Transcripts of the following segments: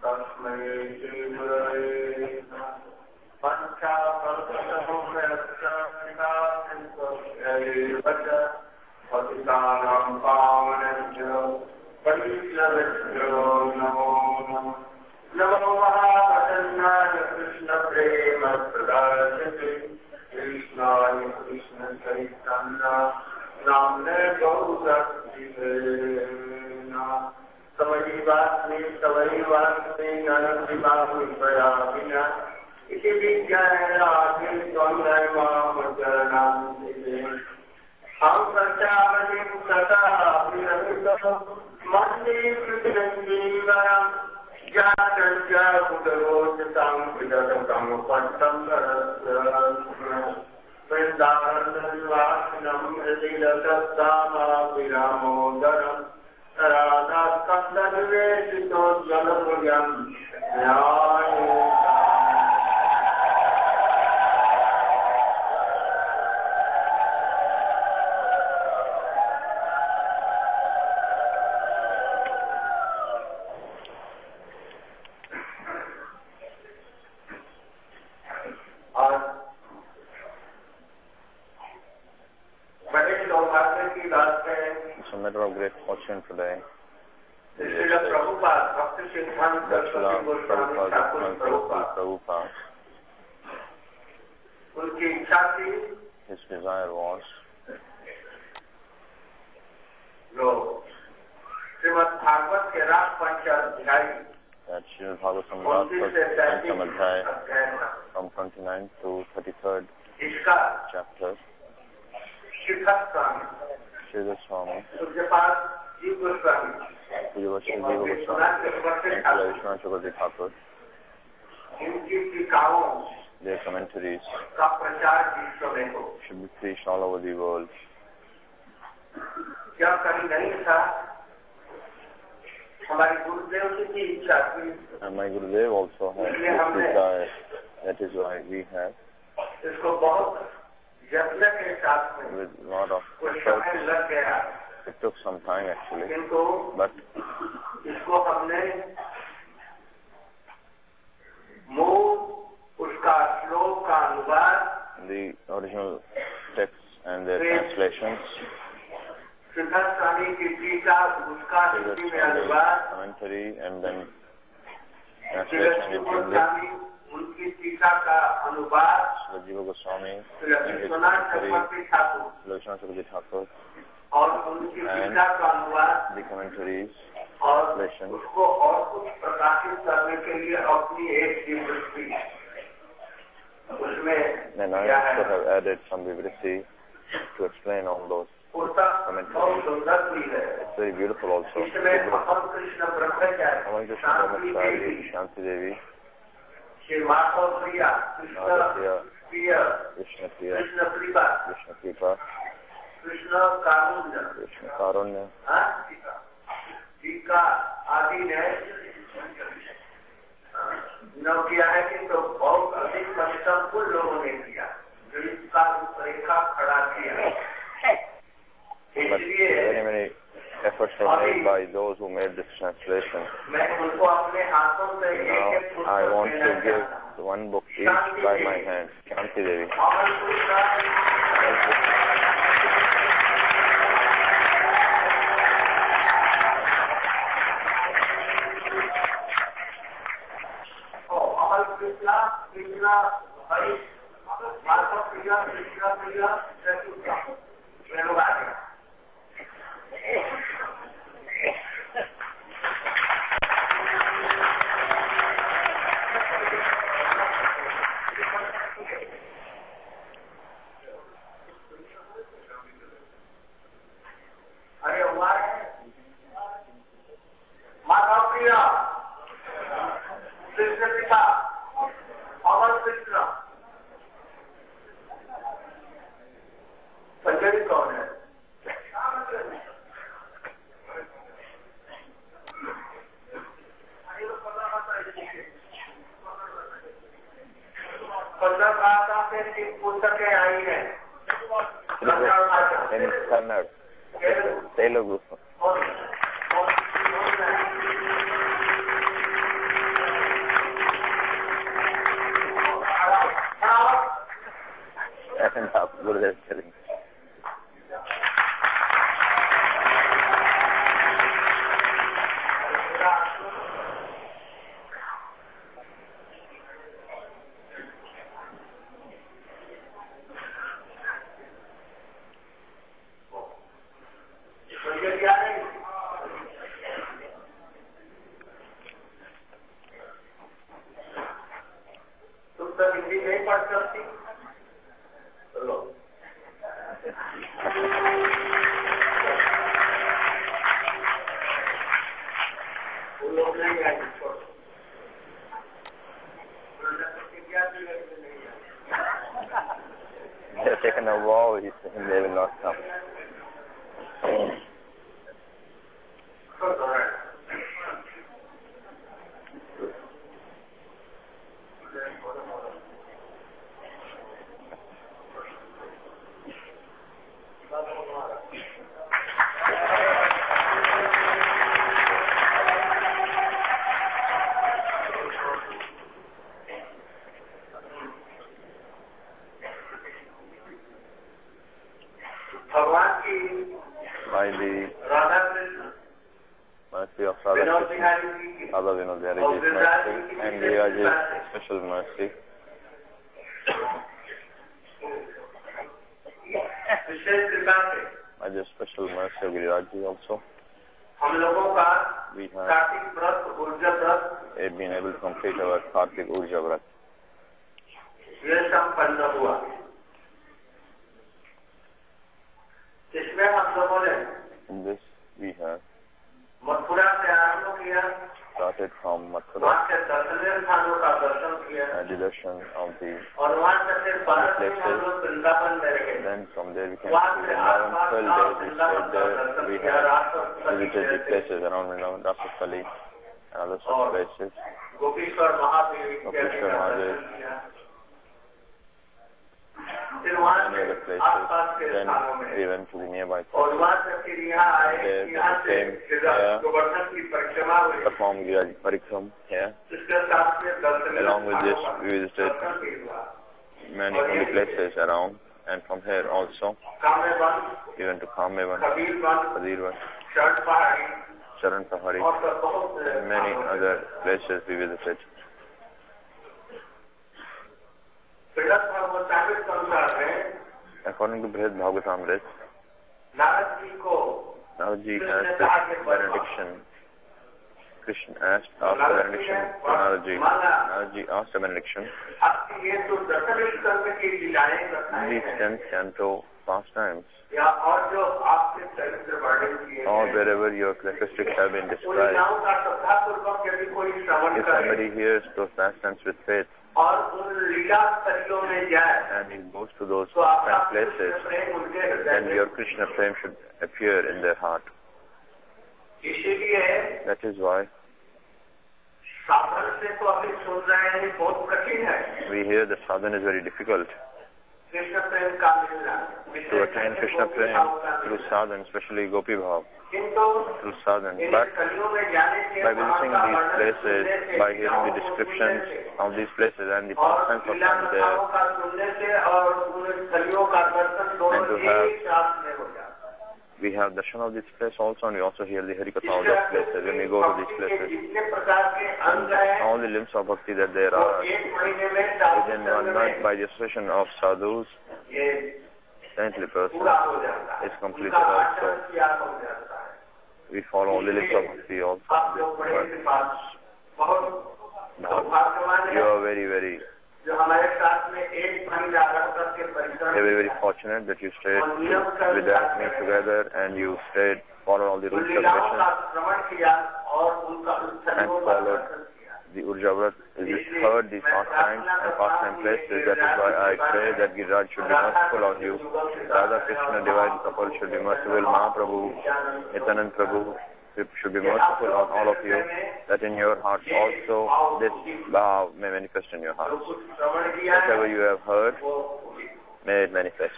तस्मै श्री गुरवे नमः। पंचाकल्पतरुभ्यश्च पतितानां पावनेभ्यो वैष्णवेभ्यो नमो नमः। नमो महाप्रसन्नाय कृष्ण प्रेम प्रदायते कृष्णाय कृष्ण चैतन्य नाम्ने गौरक्षिते तवैवास्मि नरसिंहाविना इति विज्ञानादि त्वमेवावचरणान्ते हम प्रत्यावतिं तथा विरमितः मन्ये कृष्णजीवनं जातस्य कुतरोचितं विदतं पट्टं वृन्दावननिवासिनं हृदिरसत्तामाविरामोदरं राधास्कन्दनिवेशितोज्ज्वलपुर्यं न्याये It's a matter of great fortune today. Prabhupada. His desire was that Srimad Bhagavatam Pancham Adhyaya from 29 to 33rd chapter, Sri Goswami, Pujya Shri Jiva Goswami, and Vishwanath Chakravarti Thakur, their commentaries should be preached all over the world. And my Gurudev also has this desire. That is why we have, with a lot of effort, it took some time actually, but the original texts and their translations, commentary and then translation in English, Jiva Goswami and his commentary, Vishwanath Chakravarti Thakur, and the commentaries, translations. Then I also have added some vividity to explain all those commentaries. It's very beautiful also. Amal Krishna Brahmachari, Shanti Devi, Madhya, Krishna Priya, Krishna Kripa, Krishna Karunya, टीका आदि ने न किया है कि तो बहुत अधिक परिश्रम कुल लोगों ने किया जो इसका रूपरेखा खड़ा किया। इसलिए very many efforts were made by those who made this translation. मैं उनको अपने हाथों से एक-एक I want to give one book each by my hand. Shanti Devi. Gurudev is telling me. They have taken a vow, he's saying they will not come. By the mercy of Radha Krishna, Radha Vinod Bihariji's mercy, and Giriji's special mercy, by the special mercy of Giriraji also, we have been able to complete our Kartik Urja Vrat. In this we have started from Mathura, the darshan of the places. Then from there we can see Vrindavan. 12 days we stayed there. We have visited the places around Vrindavan, Rasapali and other such places. Gopishwar Mahadev. Many other places. Then we went to the nearby places. There we came here, performed Giriraji Parikram here. Along with this, we visited many holy places around, and from here also, we went to Kamevan, Kadirvan, Charan Pahari, and many other places we visited. According to Brihad Bhagavatamrita, Naradji asked this benediction. Krishna asked after benediction to Naradji. Naradji asked a benediction. These 10 canto pastimes, or wherever your characteristics have been described, if somebody hears those pastimes with faith, and he goes to those places, then your Krishna flame should appear in their heart. That is why we hear that sadhana is very difficult. To attain Krishna flame through sadhana, especially Gopi Bhav, through sadhana. But by visiting these places, by hearing the descriptions of these places and the pastimes of them there, and to have, we have darshan of this place also, and we also hear the Harikatha of those places when we go to these places. And all the limbs of bhakti that there are within 1 month, by the association of sadhus, saintly person, is completed also. We follow all the limbs of bhakti also. Now, you are very, very very fortunate that you stayed with me together, and you stayed, followed all the rules and regulations, and followed the Urja Vrat, heard the pastime and pastime places. That is why I pray that Giriraj should be merciful on you. Radha Krishna divine couple should be merciful. Mahaprabhu, Nityanand Prabhu should be merciful on all of you, that in your hearts also this bhav may manifest in your hearts. Whatever you have heard, may it manifest.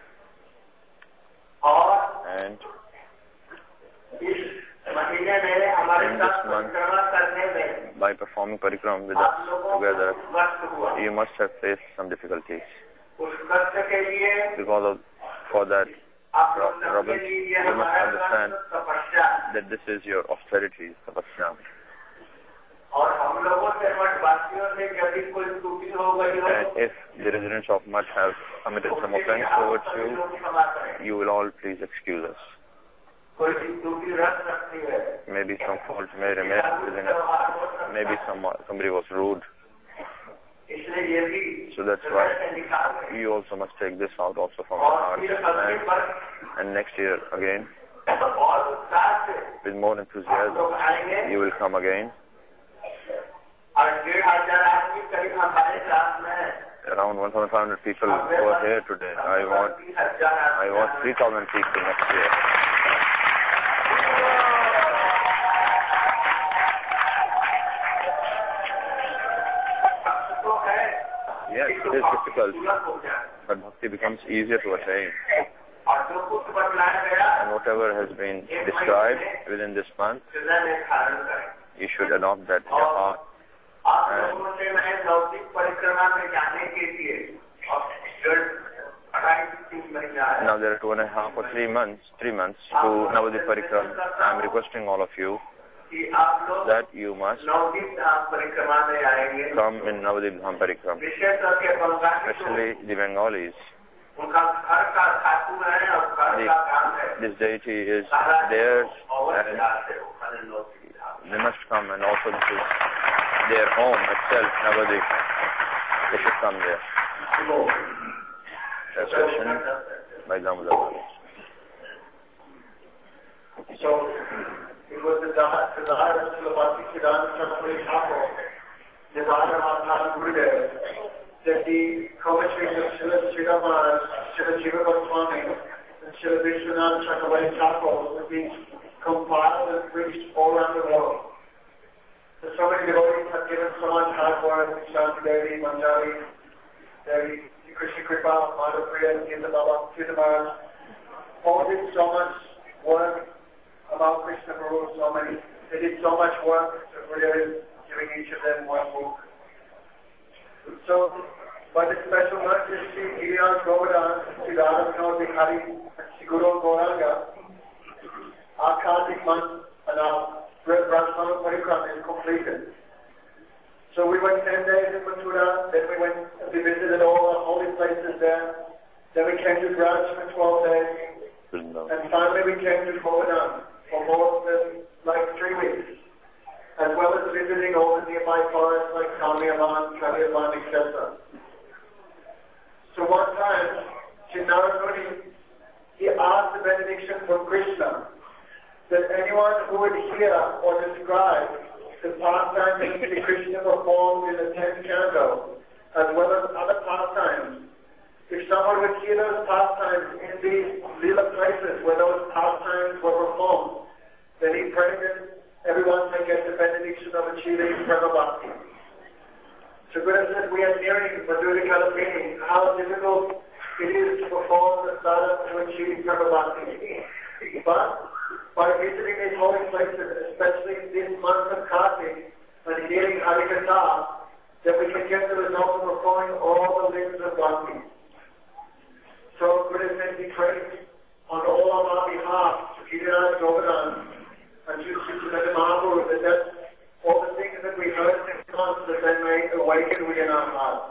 And in this month, by performing parikram with us together, you must have faced some difficulties. For that, Robin, you must understand that this is your austerity, tapasya. And if the residents of Mutt have committed some offense towards you, you will all please excuse us. Maybe some fault may remain within us. Maybe somebody was rude. So that's why you also must take this out also from our hearts. And next year again, with more enthusiasm, you will come again. Around 1,500 people who are here today. I want 3,000 people next year. Yes, it is difficult, but bhakti becomes easier to attain. And whatever has been described within this month, you should adopt that in your heart. Now there are 2.5 or 3 months to Navadip Parikram. I am requesting all of you that you must come in Navadip Dham Parikram, especially the Bengalis. This deity is theirs and they must come, and also this is their home itself, Navadip. They should come there. Translation by Damodar. So, it was the desire of Srilapati Siddhanta Saraswati Thakur, desire of our Gurudev, that the commentaries of Srila Sridhar Maharaj, Srila Jiva Goswami, and Srila Vishwanath Chakravarti Thakur would be compiled and preached all around the world. So many devotees have given so much hard work, Shanti Devi, Manjari, Devi, Krishna Kripa, Madhapriya, Gita Baba, Gita Maharaj, all did so much work about Krishna Guru, they did so much work, so Gurudev is giving each of them one book. So, by the special mercy of Sri Giriaj Govardhan, Sri Radha Vinod Bihari, and Sri Guru Gauranga, our Kartik month and our Brahmana Parikram is completed. So we went 10 days in Mathura, then we visited all the holy places there, then we came to Braj for 12 days, and finally we came to Govardhan for more than 3 weeks, as well as visiting all the nearby forests like Kalmiyavan, Kalmiyavan, etc. So one time, Sri Narad Muni, he asked the benediction from Krishna that anyone who would hear or describe the pastimes that Sri Krishna performed in the 10th canto, as well as other pastimes, if someone would hear those pastimes in these lila places where those pastimes were performed, then he prayed that everyone may get the benediction of achieving Prema Bhakti. So Gurudev said, we are nearing Madhuri Kalapini, how difficult it is to perform the sadhana to achieve Prema Bhakti. But by visiting these holy places, especially this month of Kartik, and hearing Harikatha, that we can get the result of performing all the limbs of Bhakti. So Gurudev said he prayed on all of our behalf to Giriraj Govardhan and to Chaitanya Mahaprabhu that all the things that we heard in this month that they may awaken within our hearts.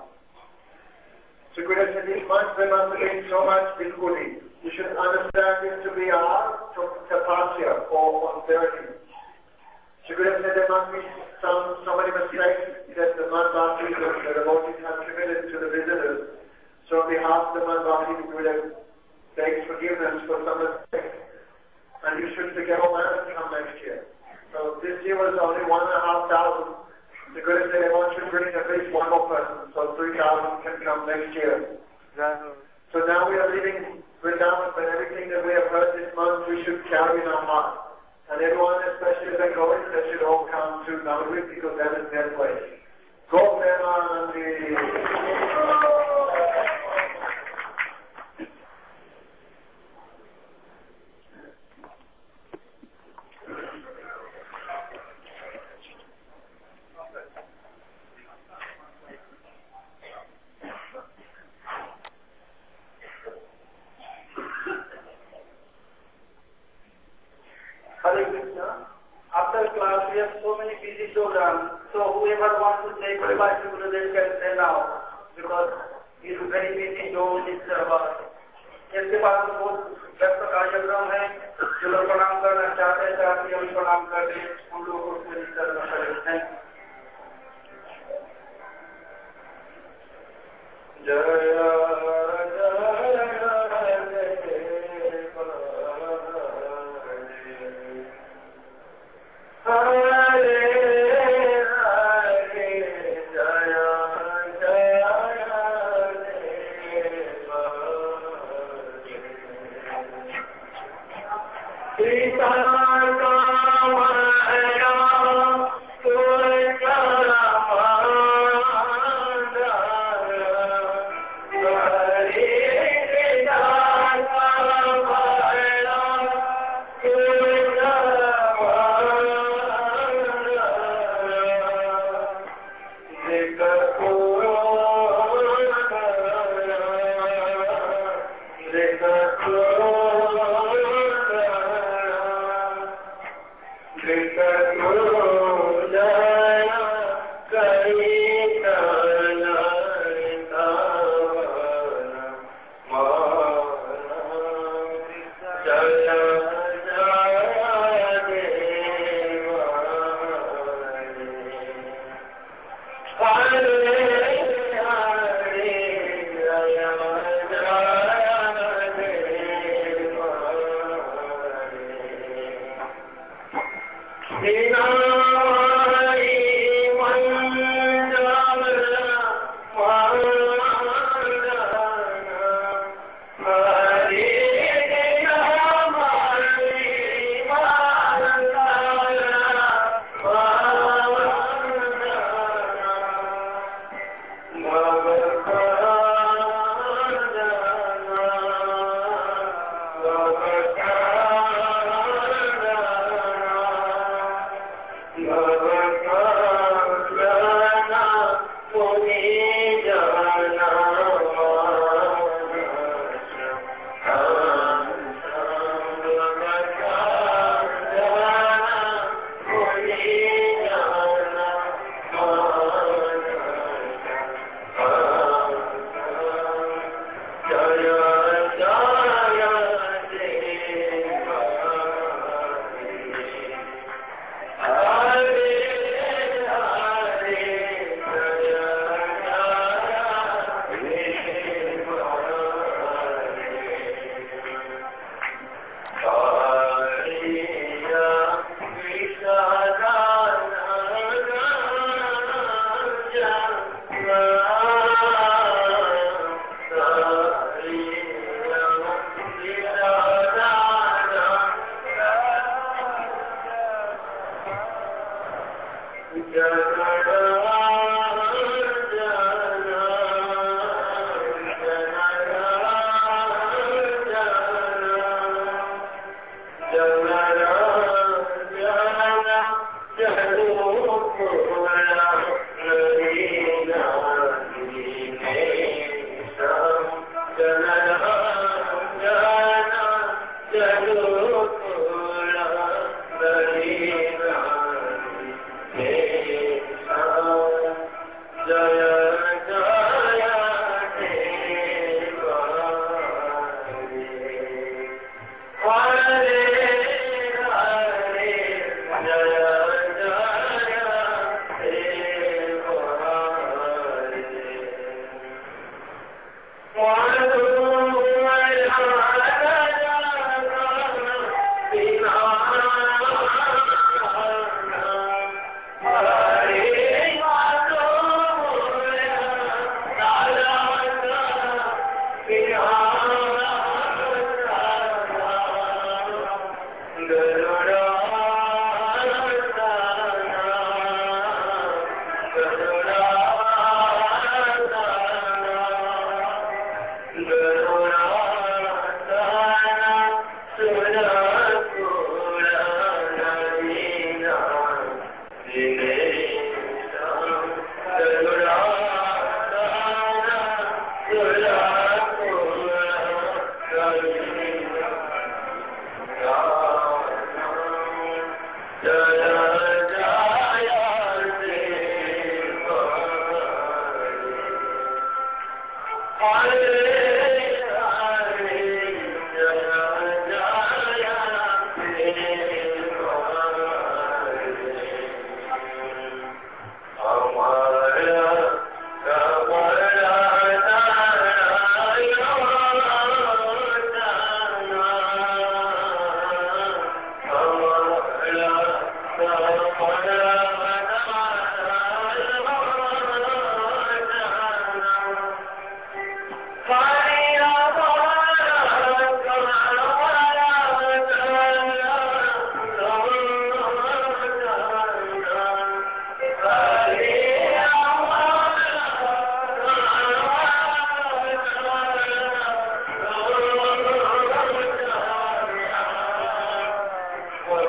So Gurudev said this month there must have been so much difficulty. You should understand this to be our tapasya or austerity. So Gurudev said there must be so many mistakes that the Madhvasi, the devotees have committed to the visitors. So on behalf of the Madhvasi, Gurudev begs forgiveness for some mistakes. And you should forget all that and come next year. So this year was only 1,500. The Gurudev said everyone should bring at least one more person. So 3,000 can come next year. So now we are leaving Vrindavan, but everything that we have heard this month we should carry in our heart. And everyone, especially the Bengalis, they should all come to Navadvip because that is their place. Go Premanandi! Hare Krishna. After class, we have so many busy programs. So whoever wants to say goodbye to Gurudev can say now, because he is very busy doing his work. इसके बाद बहुत व्यस्त कार्यक्रम है, जो लोग प्रणाम करना चाहते हैं हम प्रणाम कर दें, हम लोगों को पूरी तरह करते हैं। जय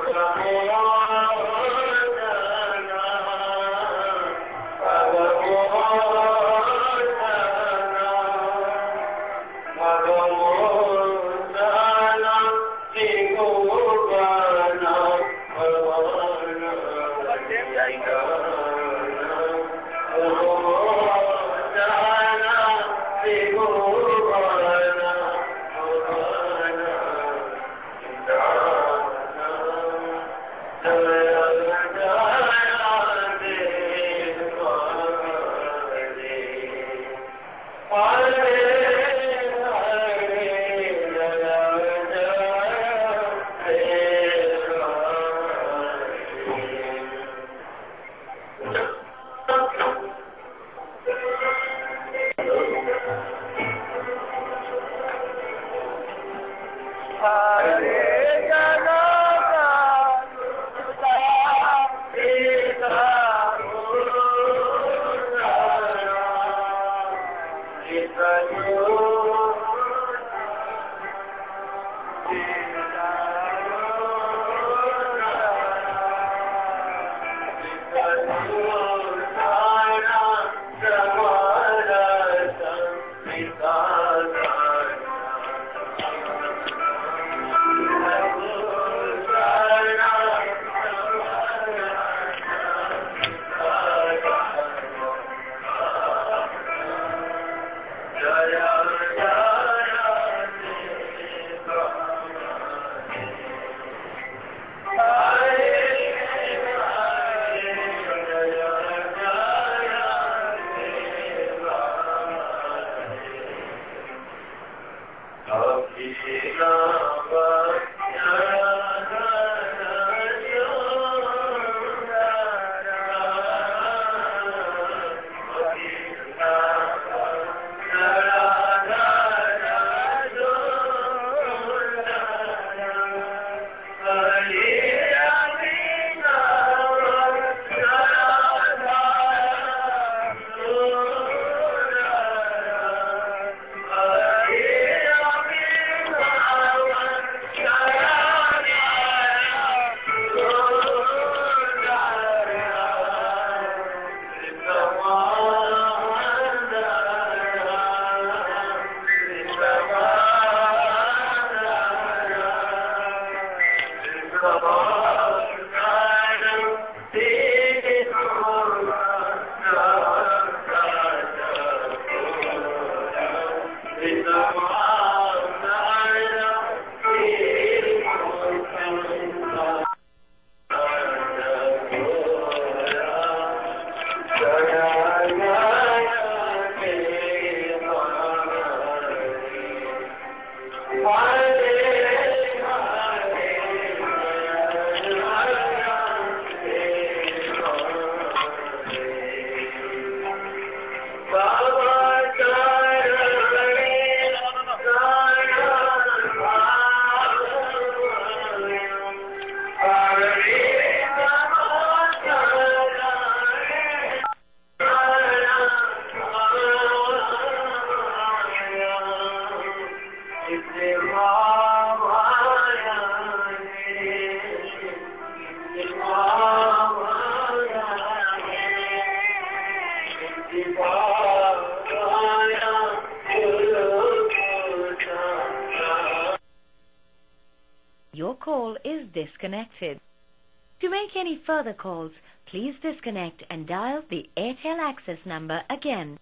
Your call is disconnected. To make any further calls, please disconnect and dial the Airtel access number again.